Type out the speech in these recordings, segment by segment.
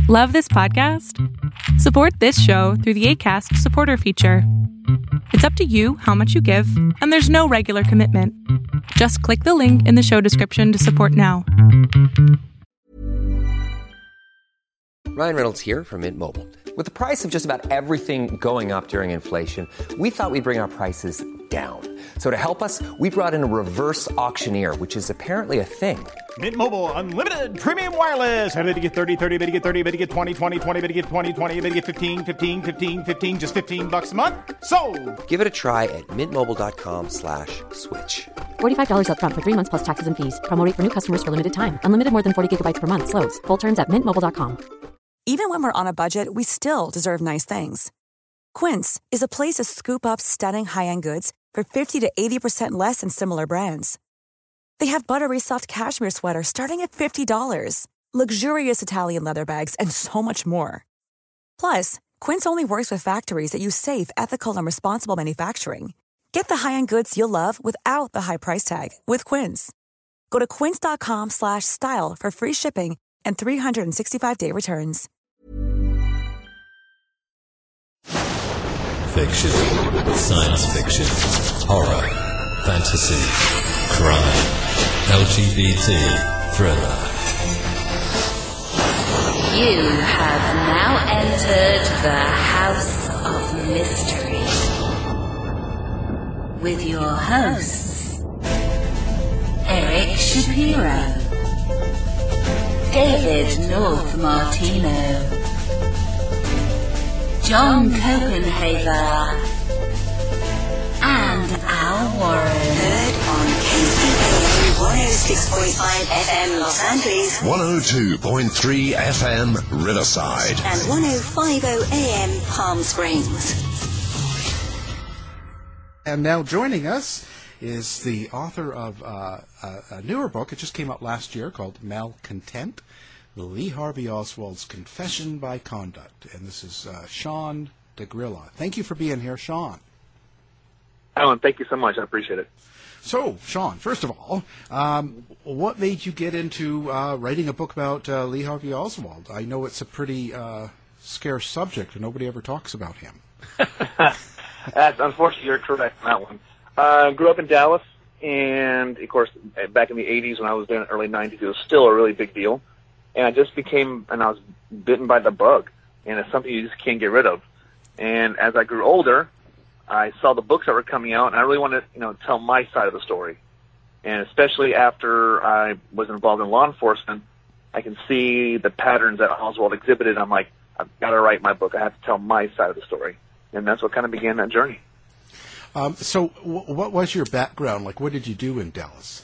Love this podcast? Support this show through the Acast supporter feature. It's up to you how much you give, and there's no regular commitment. Just click the link in the show description to support now. Ryan Reynolds here from Mint Mobile. With the price of just about everything going up during inflation, we thought we'd bring our prices down. So to help us, we brought in a reverse auctioneer, which is apparently a thing. Mint Mobile Unlimited Premium Wireless. How to get 30, 30, bit to get 30, bit to get 20, 20, 20, bit to get 20, 20, bit to get 15, 15, 15, 15, just $15 a month? Sold! Give it a try at mintmobile.com/switch. $45 up front for 3 months plus taxes and fees. Promo rate for new customers for limited time. Unlimited more than 40 gigabytes per month. Slows full terms at mintmobile.com. Even when we're on a budget, we still deserve nice things. Quince is a place to scoop up stunning high-end goods for 50 to 80% less than similar brands. They have buttery soft cashmere sweaters starting at $50, luxurious Italian leather bags, and so much more. Plus, Quince only works with factories that use safe, ethical, and responsible manufacturing. Get the high-end goods you'll love without the high price tag with Quince. Go to quince.com/style for free shipping and 365-day returns. Fiction, science fiction, horror, fantasy, crime, LGBT, thriller. You have now entered the House of Mystery with your hosts, Eric Shapiro, David North Martino, John Copenhaver, and Al Warren. Heard on KCAA 106.5 FM Los Angeles, 102.3 FM Riverside, and 105.0 AM Palm Springs. And now joining us is the author of a newer book. It just came out last year called Malcontent, Lee Harvey Oswald's Confession by Conduct. And this is Sean DeGrilla. Thank you for being here, Sean. Alan, thank you so much. I appreciate it. So, Sean, first of all, what made you get into writing a book about Lee Harvey Oswald? I know it's a pretty scarce subject, and nobody ever talks about him. Unfortunately, you're correct on that one. I grew up in Dallas, and, of course, back in the 80s when I was there in the early 90s, it was still a really big deal. And I was bitten by the bug, and it's something you just can't get rid of. And as I grew older, I saw the books that were coming out, and I really wanted to, tell my side of the story. And especially after I was involved in law enforcement, I can see the patterns that Oswald exhibited. I'm like, I've got to write my book. I have to tell my side of the story. And that's what kind of began that journey. So what was your background? Like, what did you do in Dallas?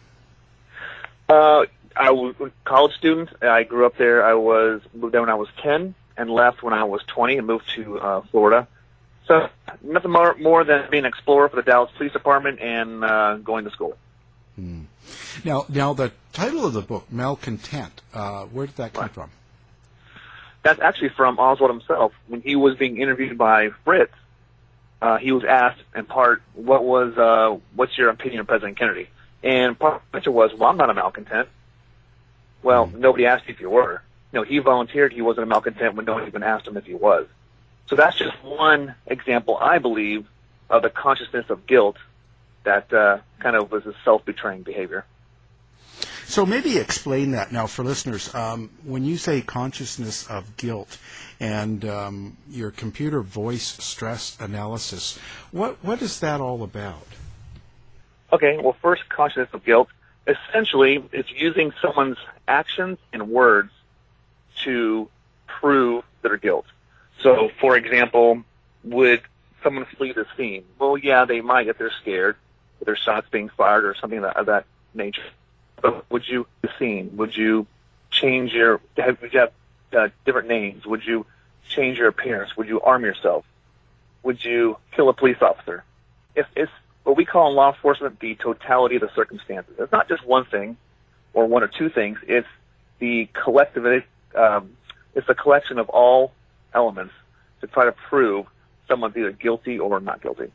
I was a college student. I grew up there. Moved there when I was 10 and left when I was 20 and moved to Florida. So nothing more than being an explorer for the Dallas Police Department and going to school. Now the title of the book, Malcontent, where did that come from? That's actually from Oswald himself. When he was being interviewed by Fritz, he was asked in part, what's your opinion of President Kennedy? And part of the answer was, well, I'm not a malcontent. Well, nobody asked you if you were. He volunteered he wasn't a malcontent when no one even asked him if he was. So that's just one example, I believe, of the consciousness of guilt that kind of was a self-betraying behavior. So maybe explain that now for listeners. When you say consciousness of guilt and your computer voice stress analysis, what is that all about? Okay, well, first, consciousness of guilt. Essentially, it's using someone's actions and words to prove their guilt. So, for example, would someone flee the scene? Well, yeah, they might if they're scared, if there's shots being fired or something of that nature. But would you the scene? Would you change would you have different names? Would you change your appearance? Would you arm yourself? Would you kill a police officer? It's what we call in law enforcement the totality of the circumstances. It's not just one thing or one or two things. It's the collective. It's a collection of all elements to try to prove someone's either guilty or not guilty.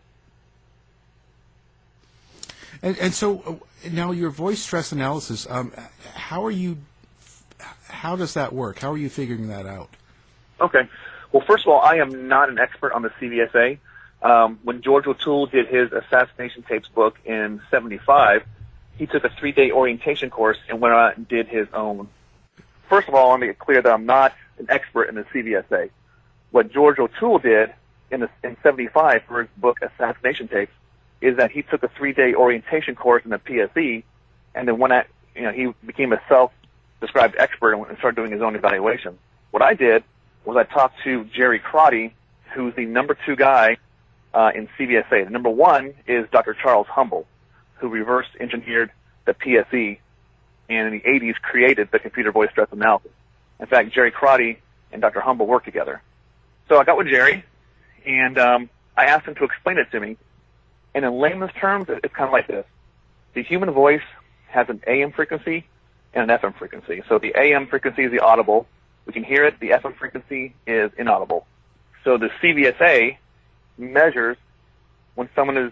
And so now your voice stress analysis, how are you how does that work? How are you figuring that out? Okay. Well, first of all, I am not an expert on the CVSA. When George O'Toole did his assassination tapes book in '75, he took a 3-day orientation course and went out and did his own. First of all, I want to make it clear that I'm not an expert in the CVSA. What George O'Toole did in '75 for his book Assassination Tapes is that he took a 3-day orientation course in the PSE, and then he became a self-described expert and started doing his own evaluation. What I did was I talked to Jerry Crotty, who's the number 2 guy in CVSA. The number 1 is Dr. Charles Humble, who reverse engineered the PSE and in the 80s created the computer voice stress analysis. In fact, Jerry Crotty and Dr. Humble worked together. So I got with Jerry, and I asked him to explain it to me. And in layman's terms, it's kind of like this. The human voice has an AM frequency and an FM frequency. So the AM frequency is the audible. We can hear it. The FM frequency is inaudible. So the CVSA measures when someone is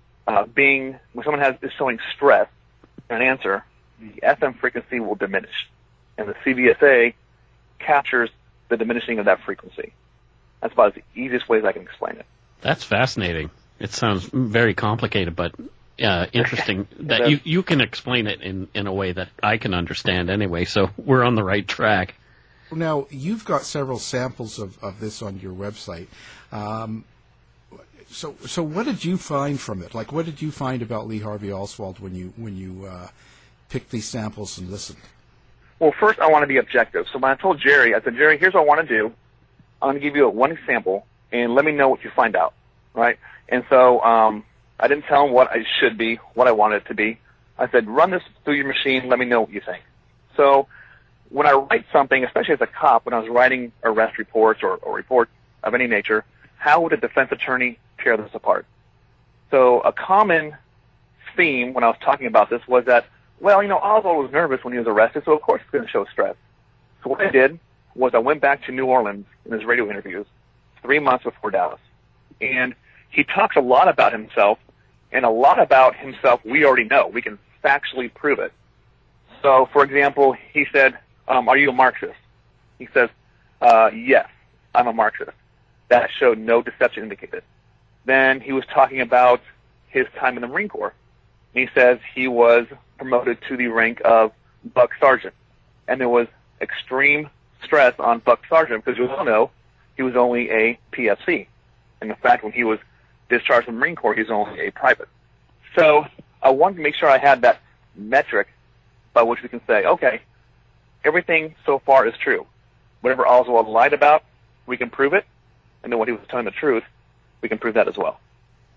is showing stress in an answer, the FM frequency will diminish, and the CVSA captures the diminishing of that frequency. That's about the easiest ways I can explain it. That's fascinating. It sounds very complicated, but interesting that you can explain it in a way that I can understand anyway, so we're on the right track. Now, you've got several samples of this on your website. So what did you find from it? Like, what did you find about Lee Harvey Oswald when you picked these samples and listened? Well, first, I want to be objective. So when I told Jerry, I said, Jerry, here's what I want to do. I'm going to give you one example, and let me know what you find out, right? And so I didn't tell him what I should be, what I wanted it to be. I said, run this through your machine. Let me know what you think. So when I write something, especially as a cop, when I was writing arrest reports or reports of any nature, how would a defense attorney tear this apart? So a common theme when I was talking about this was that, well, Oswald was nervous when he was arrested, so of course it's going to show stress. So what I did was I went back to New Orleans in his radio interviews 3 months before Dallas. And he talks a lot about himself, and a lot about himself we already know. We can factually prove it. So, for example, he said, are you a Marxist? He says, yes, I'm a Marxist. That showed no deception indicated. Then he was talking about his time in the Marine Corps. He says he was promoted to the rank of Buck Sergeant. And there was extreme stress on Buck Sergeant because you all know he was only a PFC. And in fact, when he was discharged from the Marine Corps, he was only a private. So I wanted to make sure I had that metric by which we can say, okay, everything so far is true. Whatever Oswald lied about, we can prove it. And then when he was telling the truth, we can prove that as well.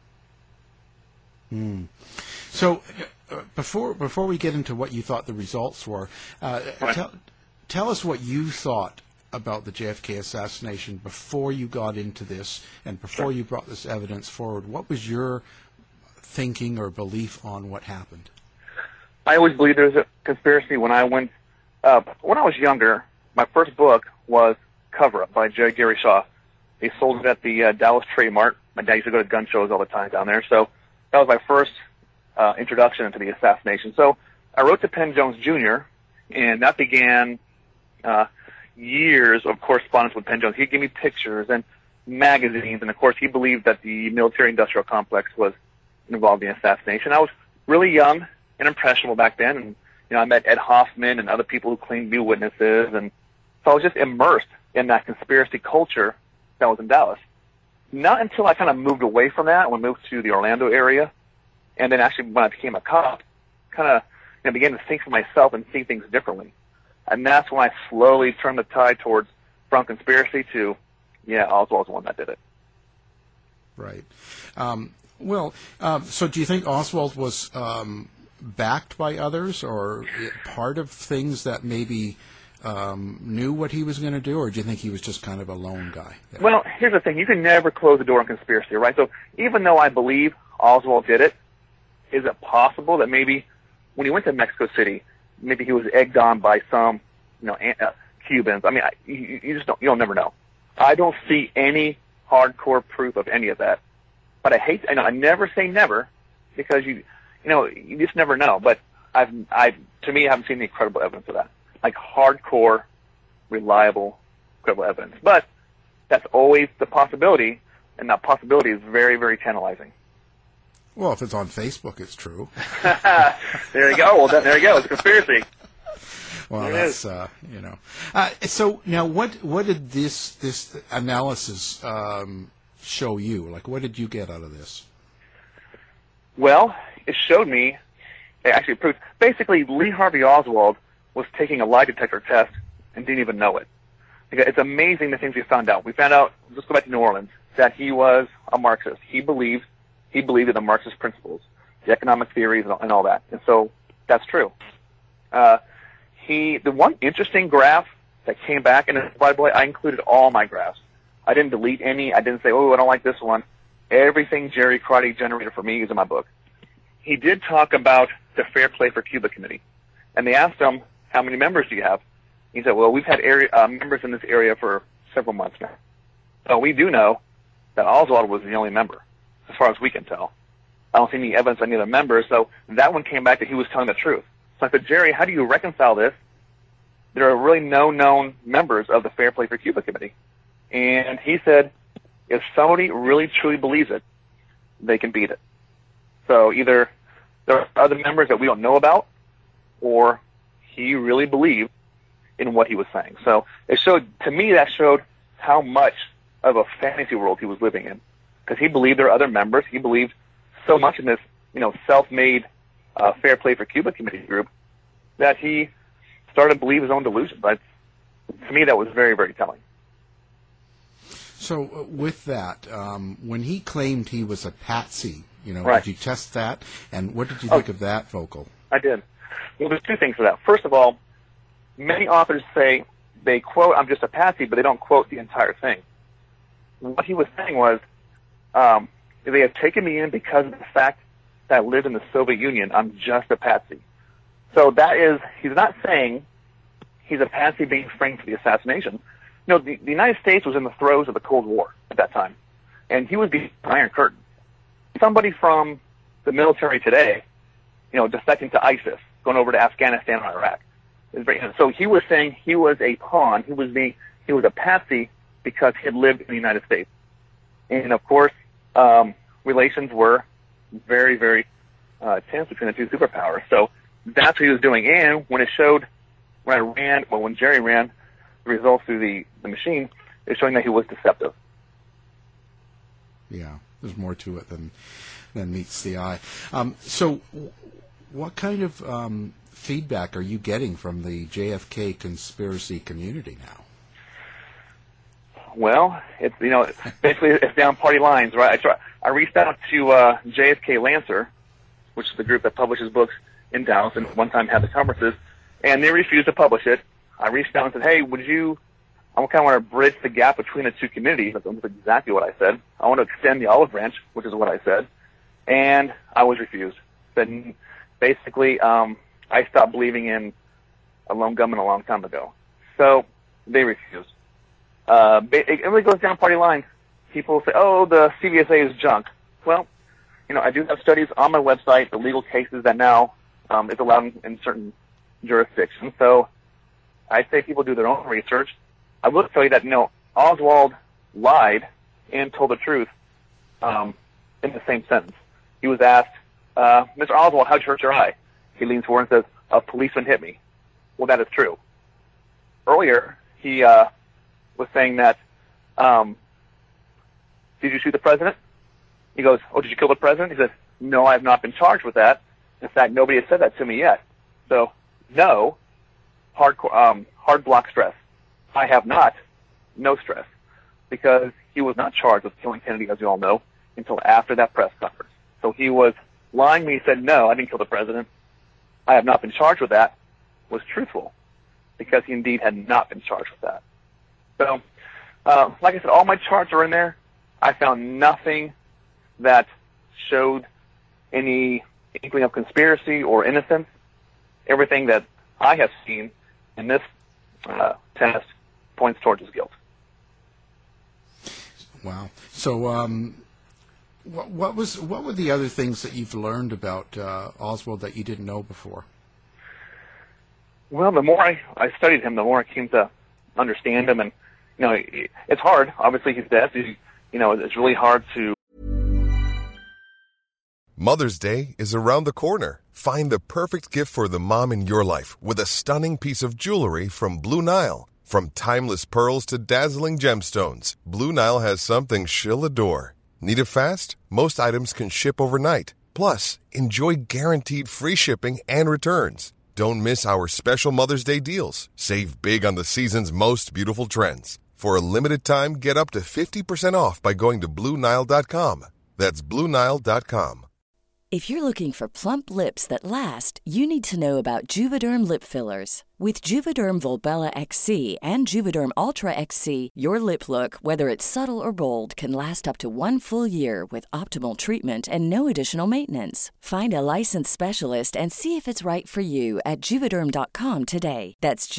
So before we get into what you thought the results were, tell us what you thought about the JFK assassination before you got into this and before you brought this evidence forward. What was your thinking or belief on what happened? I always believed there was a conspiracy. When I was younger, my first book was Cover Up by J. Gary Shaw. They sold it at the Dallas Trade Mart. My dad used to go to gun shows all the time down there. So that was my first introduction into the assassination. So I wrote to Penn Jones Jr., and that began years of correspondence with Penn Jones. He'd give me pictures and magazines, and of course he believed that the military-industrial complex was involved in the assassination. I was really young and impressionable back then, and I met Ed Hoffman and other people who claimed to be witnesses, and so I was just immersed in that conspiracy culture that was in Dallas. Not until I kind of moved away from that, when I moved to the Orlando area, and then actually when I became a cop, kind of began to think for myself and see things differently. And that's when I slowly turned the tide towards from conspiracy to, Oswald's the one that did it. Right. So do you think Oswald was backed by others or part of things that maybe knew what he was going to do, or do you think he was just kind of a lone guy there? Well, here's the thing. You can never close the door on conspiracy, right? So even though I believe Oswald did it, is it possible that maybe when he went to Mexico City, maybe he was egged on by some, Cubans? I mean, you'll never know. I don't see any hardcore proof of any of that. But I never say never, because you just never know. But to me, I haven't seen any credible evidence of that. like hardcore, reliable, credible evidence. But that's always the possibility, and that possibility is very, very tantalizing. Well, if it's on Facebook, it's true. There you go. Well, there you go. It's a conspiracy. Well, that's So now, what did this analysis show you? Like, what did you get out of this? Well, it showed me. It actually proved. Basically, Lee Harvey Oswald was taking a lie detector test and didn't even know it. It's amazing the things we found out. We found out. Let's go back to New Orleans. That he was a Marxist. He believed in the Marxist principles, the economic theories, and all that. And so that's true. The one interesting graph that came back, and by the way, I included all my graphs. I didn't delete any. I didn't say, oh, I don't like this one. Everything Jerry Crotty generated for me is in my book. He did talk about the Fair Play for Cuba Committee, and they asked him, how many members do you have? He said, well, we've had members in this area for several months now. So we do know that Oswald was the only member, as far as we can tell. I don't see any evidence of any other members, so that one came back that he was telling the truth. So I said, Jerry, how do you reconcile this? There are really no known members of the Fair Play for Cuba Committee. And he said, if somebody really truly believes it, they can beat it. So either there are other members that we don't know about, or he really believed in what he was saying. So it showed, to me, that showed how much of a fantasy world he was living in. Because he believed there are other members. He believed so much in this, self-made Fair Play for Cuba Committee group that he started to believe his own delusion. But to me, that was very, very telling. So with that, when he claimed he was a patsy, right. Did you test that? And what did you think of that vocal? I did. Well, there's two things for that. First of all, many authors say they quote, I'm just a patsy, but they don't quote the entire thing. What he was saying was, they have taken me in because of the fact that I lived in the Soviet Union. I'm just a patsy. So that is, he's not saying he's a patsy being framed for the assassination. The United States was in the throes of the Cold War at that time, and he was behind the Iron Curtain. Somebody from the military today, defecting to ISIS, going over to Afghanistan or Iraq. So he was saying he was a pawn. He was a patsy because he had lived in the United States. And of course, relations were very, very tense between the two superpowers. So that's what he was doing. And when when Jerry ran the results through the machine, it's showing that he was deceptive. Yeah, there's more to it than meets the eye. So what kind of feedback are you getting from the JFK conspiracy community now? Well, it's basically it's down party lines, right? I reached out to JFK Lancer, which is the group that publishes books in Dallas, and one time had the conferences, and they refused to publish it. I reached out and said, "Hey, I kind of want to bridge the gap between the two communities." That's exactly what I said. I want to extend the olive branch, which is what I said, and I was refused. Then basically, I stopped believing in a lone gunman a long time ago, so they refused. It really goes down party lines. People say, oh, the CVSA is junk. Well, I do have studies on my website, the legal cases that now is allowed in certain jurisdictions. So I say people do their own research. I will tell you that, Oswald lied and told the truth in the same sentence. He was asked, Mr. Oswald, how'd you hurt your eye? He leans forward and says, a policeman hit me. Well, that is true. Earlier, he was saying that, did you shoot the president? He goes, oh, did you kill the president? He says, no, I have not been charged with that. In fact, nobody has said that to me yet. So, no, hard block stress. I have not, no stress, because he was not charged with killing Kennedy, as you all know, until after that press conference. So he was lying when he said, no, I didn't kill the president. I have not been charged with that, was truthful, because he indeed had not been charged with that. So, like I said, all my charts are in there. I found nothing that showed any inkling of conspiracy or innocence. Everything that I have seen in this test points towards his guilt. Wow. So, what were the other things that you've learned about Oswald that you didn't know before? Well, the more I studied him, the more I came to understand him. And, it's hard. Obviously, he's dead. It's really hard to... Mother's Day is around the corner. Find the perfect gift for the mom in your life with a stunning piece of jewelry from Blue Nile. From timeless pearls to dazzling gemstones, Blue Nile has something she'll adore. Need it fast? Most items can ship overnight. Plus, enjoy guaranteed free shipping and returns. Don't miss our special Mother's Day deals. Save big on the season's most beautiful trends. For a limited time, get up to 50% off by going to BlueNile.com. That's BlueNile.com. If you're looking for plump lips that last, you need to know about Juvederm lip fillers. With Juvederm Volbella XC and Juvederm Ultra XC, your lip look, whether it's subtle or bold, can last up to 1 full year with optimal treatment and no additional maintenance. Find a licensed specialist and see if it's right for you at Juvederm.com today. That's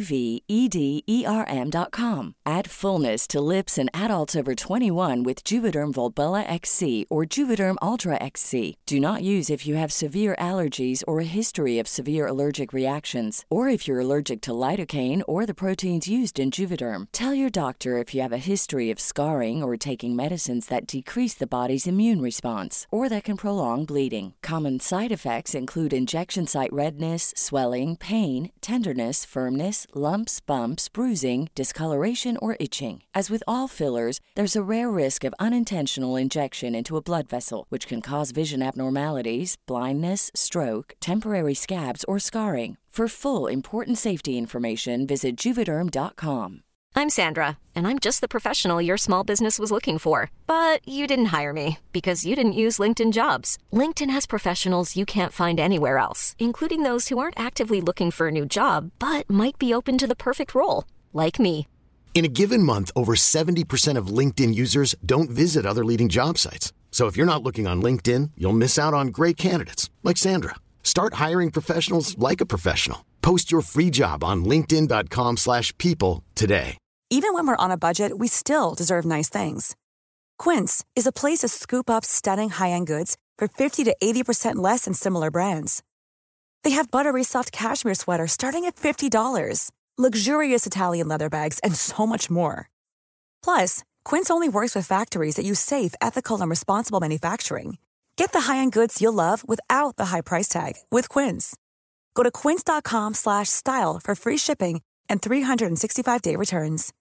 JUVEDERM.com. Add fullness to lips in adults over 21 with Juvederm Volbella XC or Juvederm Ultra XC. Do not use if you have severe allergies or a history of severe allergic reactions, or if you're allergic to lidocaine or the proteins used in Juvederm. Tell your doctor if you have a history of scarring or taking medicines that decrease the body's immune response or that can prolong bleeding. Common side effects include injection site redness, swelling, pain, tenderness, firmness, lumps, bumps, bruising, discoloration, or itching. As with all fillers, there's a rare risk of unintentional injection into a blood vessel, which can cause vision abnormalities, blindness, stroke, temporary scabs, or scarring. For full, important safety information, visit Juvederm.com. I'm Sandra, and I'm just the professional your small business was looking for. But you didn't hire me because you didn't use LinkedIn Jobs. LinkedIn has professionals you can't find anywhere else, including those who aren't actively looking for a new job, but might be open to the perfect role, like me. In a given month, over 70% of LinkedIn users don't visit other leading job sites. So if you're not looking on LinkedIn, you'll miss out on great candidates, like Sandra. Start hiring professionals like a professional. Post your free job on linkedin.com/people today. Even when we're on a budget, we still deserve nice things. Quince is a place to scoop up stunning high-end goods for 50 to 80% less than similar brands. They have buttery soft cashmere sweaters starting at $50, luxurious Italian leather bags, and so much more. Plus, Quince only works with factories that use safe, ethical, and responsible manufacturing. Get the high-end goods you'll love without the high price tag with Quince. Go to quince.com/style for free shipping and 365-day returns.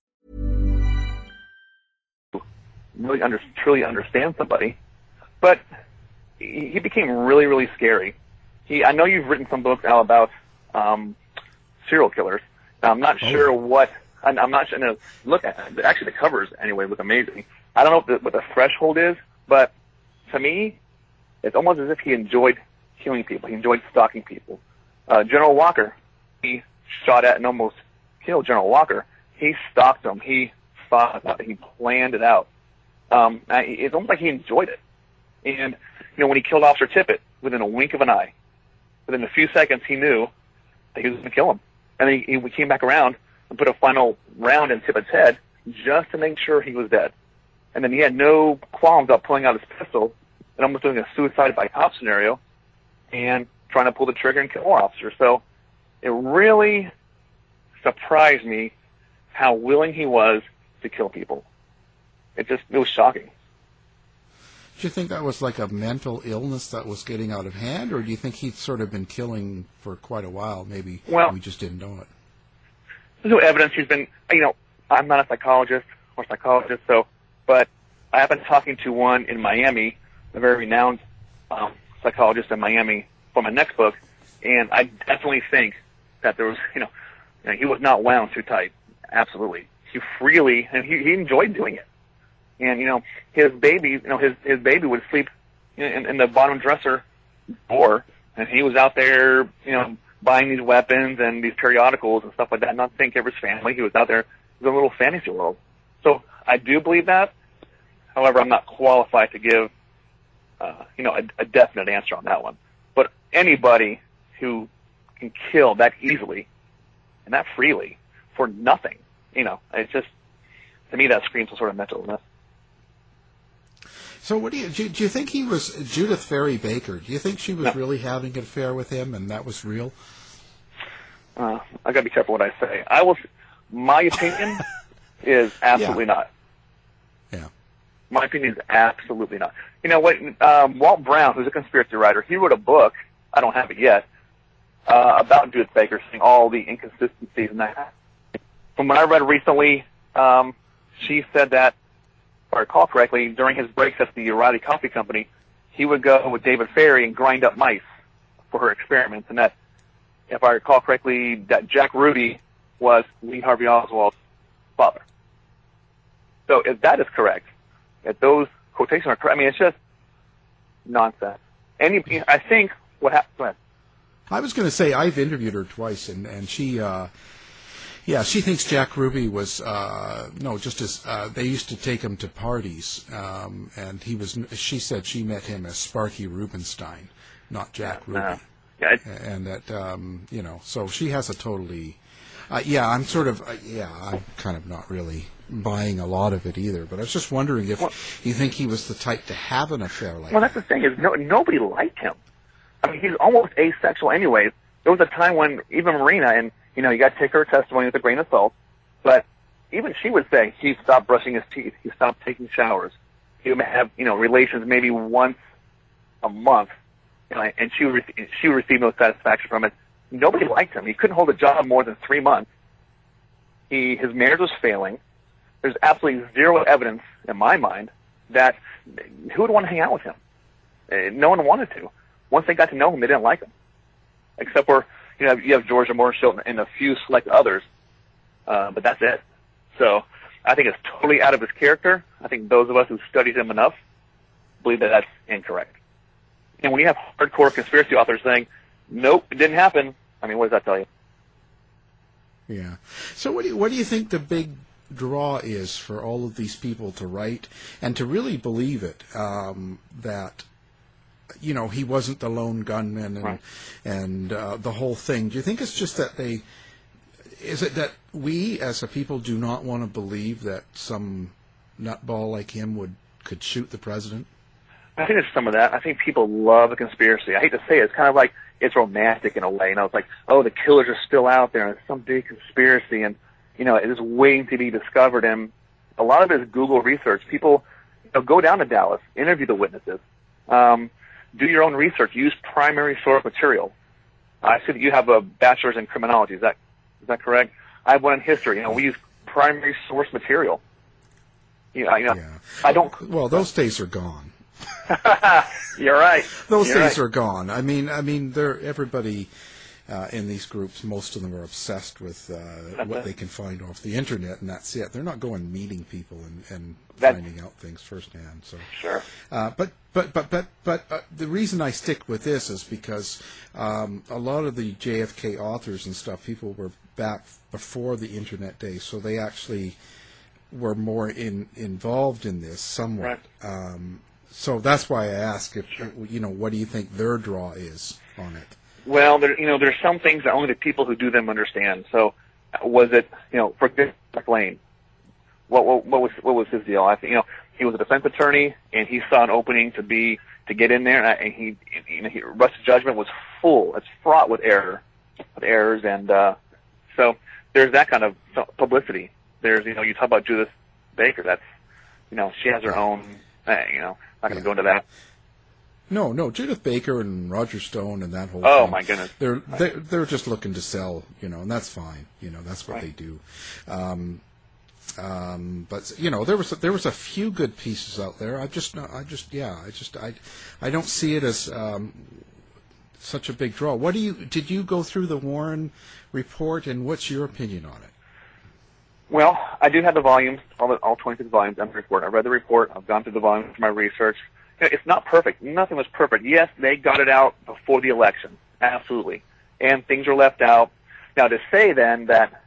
Really truly understand somebody, but he became really, really scary. I know you've written some books, Al, about serial killers. I'm not sure what. I'm not sure. Look at actually the covers anyway look amazing. I don't know what the threshold is, but to me, it's almost as if he enjoyed killing people. He enjoyed stalking people. General Walker, he shot at and almost killed General Walker. He stalked him. He thought about it. He planned it out. It's almost like he enjoyed it. And, when he killed Officer Tippett, within a wink of an eye, within a few seconds, he knew that he was going to kill him. And then he came back around and put a final round in Tippett's head just to make sure he was dead. And then he had no qualms about pulling out his pistol and almost doing a suicide by cop scenario and trying to pull the trigger and kill more officers. So it really surprised me how willing he was to kill people. It was shocking. Do you think that was like a mental illness that was getting out of hand, or do you think he'd sort of been killing for quite a while? Maybe we just didn't know it. There's no evidence he's been, I'm not a psychologist, but I have been talking to one in Miami, a very renowned psychologist in Miami for my next book, and I definitely think that there was, he was not wound too tight. Absolutely. He freely, and he enjoyed doing it. And, his baby, his baby would sleep in the bottom dresser drawer, and he was out there, buying these weapons and these periodicals and stuff like that, not to take care of his family. He was out there in a little fantasy world. So I do believe that. However, I'm not qualified to give, a definite answer on that one. But anybody who can kill that easily and that freely for nothing, it's just, to me, that screams some sort of mental illness. So what do you think he was Judith Ferry Baker? Do you think she was really having an affair with him and that was real? I gotta be careful what I say. My opinion is absolutely not. Yeah. My opinion is absolutely not. You know what? Walt Brown, who's a conspiracy writer, he wrote a book. I don't have it yet. About Judith Baker, saying all the inconsistencies in that. From what I read recently, she said that, if I recall correctly, during his breaks at the O'Reilly Coffee Company, he would go with David Ferrie and grind up mice for her experiments, and that, if I recall correctly, that Jack Ruby was Lee Harvey Oswald's father. So if that is correct, if those quotations are correct, I mean, it's just nonsense. I think what happened. Go ahead. I was going to say, I've interviewed her twice, and she, she thinks Jack Ruby was, they used to take him to parties, and she said she met him as Sparky Rubenstein, not Jack Ruby. Yeah. And that, so she has a totally, I'm kind of not really buying a lot of it either, but I was just wondering if you think he was the type to have an affair like that. Well, that's the thing, is nobody liked him. I mean, he's almost asexual anyways. There was a time when even Marina, and, you got to take her testimony with a grain of salt, but even she would say he stopped brushing his teeth, he stopped taking showers, he would have, relations maybe once a month, and she would receive no satisfaction from it. Nobody liked him. He couldn't hold a job more than 3 months. His marriage was failing. There's absolutely zero evidence, in my mind, that who would want to hang out with him? No one wanted to. Once they got to know him, they didn't like him. Except for, you have Georgia Morshill and a few select others, but that's it. So I think it's totally out of his character. I think those of us who studied him enough believe that that's incorrect. And when you have hardcore conspiracy authors saying, nope, it didn't happen, I mean, what does that tell you? Yeah. So what do you think the big draw is for all of these people to write and to really believe it, that he wasn't the lone gunman and the whole thing? Do you think it's just that is it that we as a people do not want to believe that some nutball like him could shoot the president? I think there's some of that. I think people love a conspiracy. I hate to say it, it's kind of like it's romantic in a way. It's like, oh, the killers are still out there, and it's some big conspiracy, and it is waiting to be discovered. And a lot of it is Google research. People go down to Dallas, interview the witnesses, do your own research, use primary source material. I see that you have a bachelor's in criminology. Is that correct? I have one in history. We use primary source material. I don't. Well, those days are gone. You're right. Those days are gone. I mean, everybody in these groups, most of them are obsessed with what they can find off the internet, and that's it. They're not going meeting people and finding out things firsthand. So sure. But the reason I stick with this is because a lot of the JFK authors and stuff, people were back before the internet days, so they actually were more involved in this somewhat. Right. So that's why I ask if what do you think their draw is on it? Well, there's some things that only the people who do them understand. So, was it, for Jack Lane? What was his deal? I think he was a defense attorney, and he saw an opening to get in there, and he Rush's judgment was full. It's fraught with errors, and so there's that kind of publicity. There's you talk about Judith Baker. That's she has her own. Not going to go into that. No, Judith Baker and Roger Stone and that whole thing. Oh, my goodness. They're just looking to sell, and that's fine. That's what they do. But there was a few good pieces out there. I don't see it as such a big draw. Did you go through the Warren report, and what's your opinion on it? Well, I do have the volumes, all 26 volumes on the report. I read the report. I've gone through the volumes for my research. It's not perfect. Nothing was perfect. Yes, they got it out before the election. Absolutely. And things were left out. Now, to say then that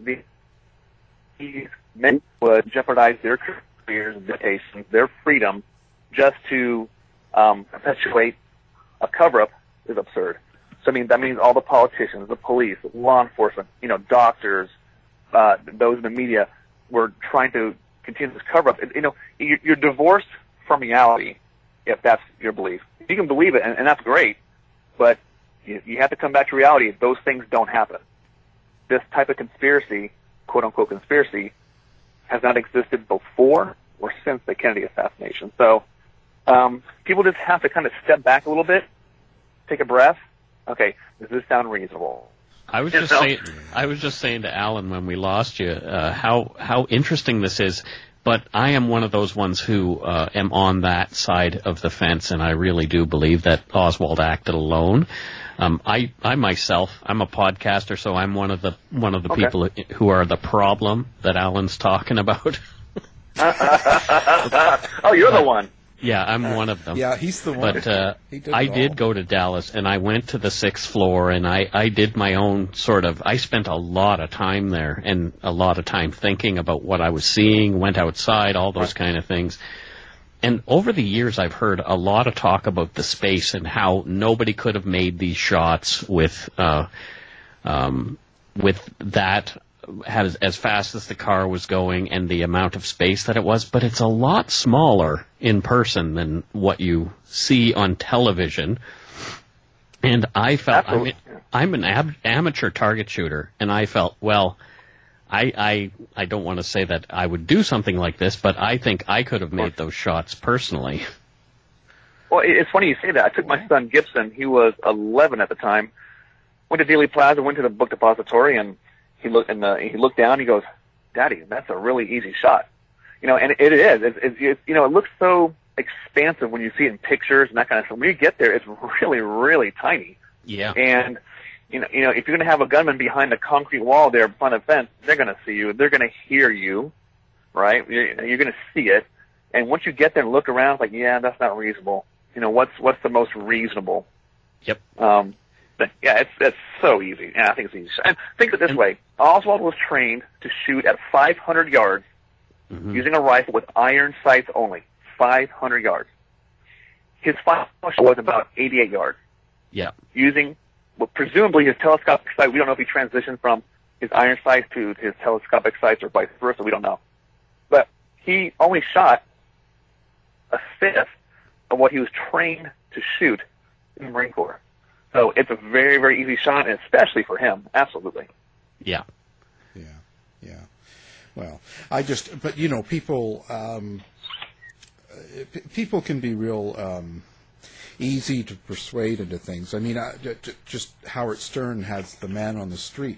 these men would jeopardize their careers, their education, their freedom, just to perpetuate a cover-up is absurd. So, that means all the politicians, the police, law enforcement, doctors, those in the media were trying to continue this cover-up. You're divorced from reality if that's your belief. You can believe it, and that's great, but you have to come back to reality if those things don't happen. this type of conspiracy, quote-unquote conspiracy, has not existed before or since the Kennedy assassination. So people just have to kind of step back a little bit, take a breath. Okay, does this sound reasonable? I was just saying to Alan when we lost you how interesting this is. But I am one of those ones who am on that side of the fence, and I really do believe that Oswald acted alone. I myself, I'm a podcaster, so I'm one of the people who are the problem that Alan's talking about. Oh, you're the one. Yeah, I'm one of them. Yeah, he's the one. But I did go to Dallas, and I went to the 6th floor, and I did my own sort of, I spent a lot of time there and a lot of time thinking about what I was seeing, went outside, all those kind of things. And over the years, I've heard a lot of talk about the space and how nobody could have made these shots with that as fast as the car was going and the amount of space that it was. But it's a lot smaller in person than what you see on television. And I felt, I'm an amateur target shooter, and I felt, well, I don't want to say that I would do something like this, but I think I could have made those shots personally. Well, it's funny you say that. I took my son Gibson. He was 11 at the time. Went to Dealey Plaza, went to the book depository, and he looked down. He goes, "Daddy, that's a really easy shot." You know, and it is. It's you know, it looks so expansive when you see it in pictures and that kind of stuff. When you get there, it's really, really tiny. Yeah. And you know, if you're going to have a gunman behind a concrete wall there, behind a fence, they're going to see you. They're going to hear you, right? You're going to see it. And once you get there and look around, it's like, yeah, that's not reasonable. You know, what's the most reasonable? Yep. But yeah, it's so easy. Yeah, I think it's easy. And think of it this way: Oswald was trained to shoot at 500 yards using a rifle with iron sights only. 500 yards. His final shot was about 88 yards. Yeah. Using, well, presumably his telescopic sight. We don't know if he transitioned from his iron sights to his telescopic sights or vice versa. We don't know. But he only shot a fifth of what he was trained to shoot in the Marine Corps. So it's a very, very easy shot, and especially for him. Absolutely. Yeah. Yeah. Well, but you know, people can be real easy to persuade into things. I mean, just Howard Stern has the man on the street,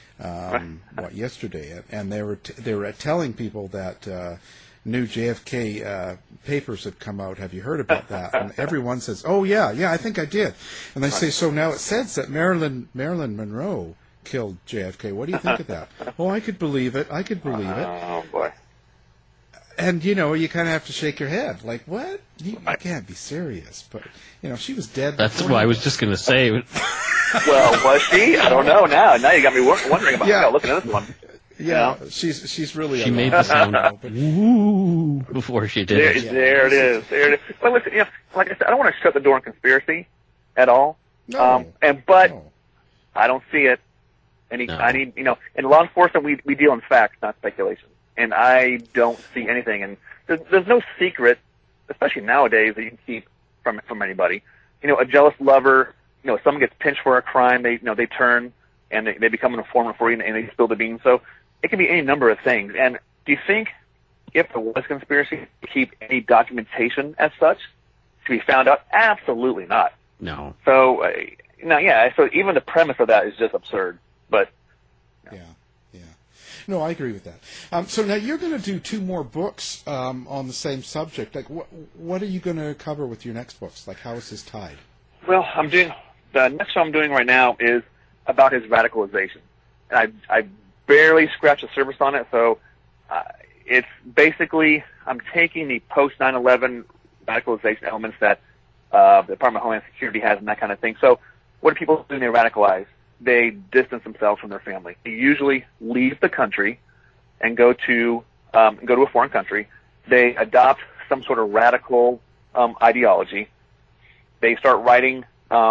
yesterday, and they were telling people that new JFK papers had come out. Have you heard about that? And everyone says, "Oh yeah, I think I did." And they say, "So now it says that Marilyn Monroe killed JFK. What do you think of that?" "Oh, I could believe it. Oh boy. And, you know, you kind of have to shake your head. Like, what? You can't be serious. But, you know, she was dead. That's what I was just going to say. Well, was she? I don't know now. Now you got me wondering about looking at this one. Yeah, you know? she's really. She made the sound woo before she did it. There it is. But listen, you know, like I said, I don't want to shut the door on conspiracy at all. No. But I don't see it. And I need, you know, in law enforcement, we deal in facts, not speculation. And I don't see anything. And there's no secret, especially nowadays, that you can keep from anybody. You know, a jealous lover. You know, if someone gets pinched for a crime, they turn and they become an informant for you, and they spill the beans. So it can be any number of things. And do you think if there was conspiracy to keep any documentation as such to be found out? Absolutely not. No. So so even the premise of that is just absurd. But yeah. No, I agree with that. So now you're going to do 2 more books on the same subject. Like, what are you going to cover with your next books? Like, how is this tied? Well, the next one I'm doing right now is about his radicalization. And I barely scratched the surface on it, so it's basically I'm taking the post 9/11 radicalization elements that the Department of Homeland Security has and that kind of thing. So what do people do when they radicalize? They distance themselves from their family. They usually leave the country and go to a foreign country. They adopt some sort of radical ideology. They start writing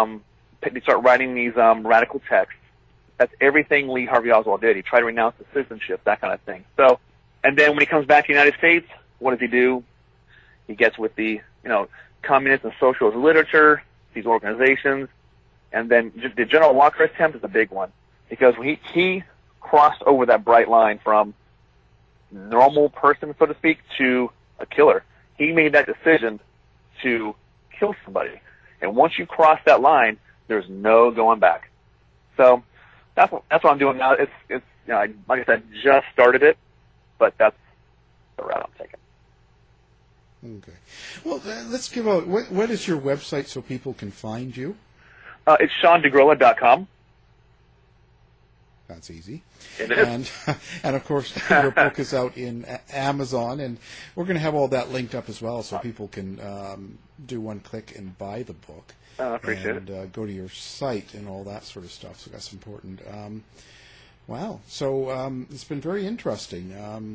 these radical texts. That's everything Lee Harvey Oswald did. He tried to renounce the citizenship, that kind of thing. So, and then when he comes back to the United States, what does he do? He gets with the communist and socialist literature, these organizations. And then the General Walker attempt is a big one, because he crossed over that bright line from normal person, so to speak, to a killer. He made that decision to kill somebody. And once you cross that line, there's no going back. So that's what I'm doing now. It's you know, like I said, just started it, but that's the route I'm taking. Okay. Well, let's give out, what is your website so people can find you? It's SeanDeGrilla.com. That's easy. It is. And of course, your book is out in Amazon, and we're going to have all that linked up as well so people can do one click and buy the book. I appreciate it. And go to your site and all that sort of stuff, so that's important. Wow. So it's been very interesting.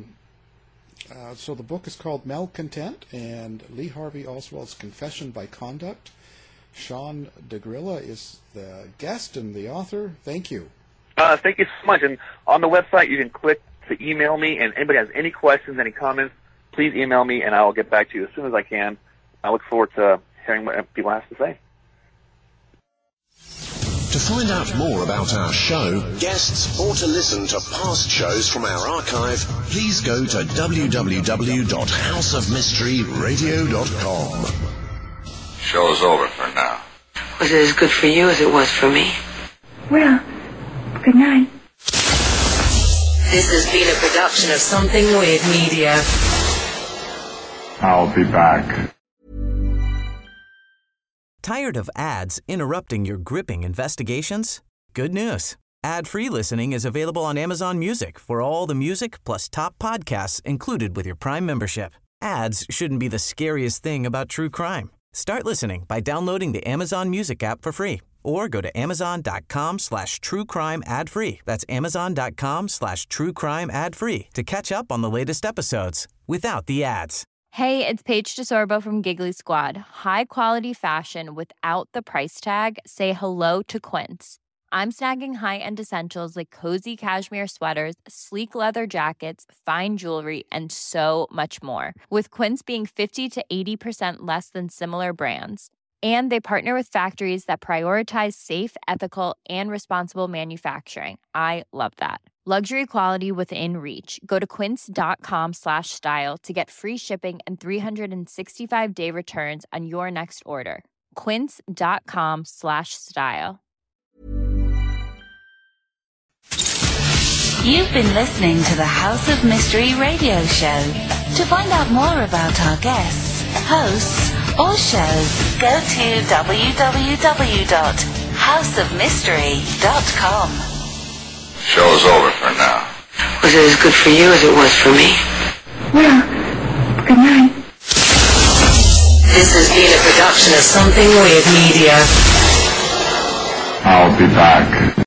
So the book is called Malcontent, and Lee Harvey Oswald's Confession by Conduct. Sean DeGrilla is the guest and the author. Thank you. Thank you so much. And on the website, you can click to email me, and anybody has any questions, any comments, please email me, and I will get back to you as soon as I can. I look forward to hearing what people have to say. To find out more about our show, guests, or to listen to past shows from our archive, please go to www.houseofmysteryradio.com. Show's over for now. Was it as good for you as it was for me? Well, good night. This has been a production of Something Weird Media. I'll be back. Tired of ads interrupting your gripping investigations? Good news. Ad-free listening is available on Amazon Music for all the music plus top podcasts included with your Prime membership. Ads shouldn't be the scariest thing about true crime. Start listening by downloading the Amazon Music app for free or go to amazon.com/truecrime ad-free. That's amazon.com/truecrime ad-free to catch up on the latest episodes without the ads. Hey, it's Paige DeSorbo from Giggly Squad. High quality fashion without the price tag. Say hello to Quince. I'm snagging high-end essentials like cozy cashmere sweaters, sleek leather jackets, fine jewelry, and so much more. With Quince being 50 to 80% less than similar brands. And they partner with factories that prioritize safe, ethical, and responsible manufacturing. I love that. Luxury quality within reach. Go to quince.com/style to get free shipping and 365-day returns on your next order. Quince.com/style. You've been listening to the House of Mystery radio show. To find out more about our guests, hosts, or shows, go to www.houseofmystery.com. Show's over for now. Was it as good for you as it was for me? Well, good night. This has been a production of Something Weird Media. I'll be back.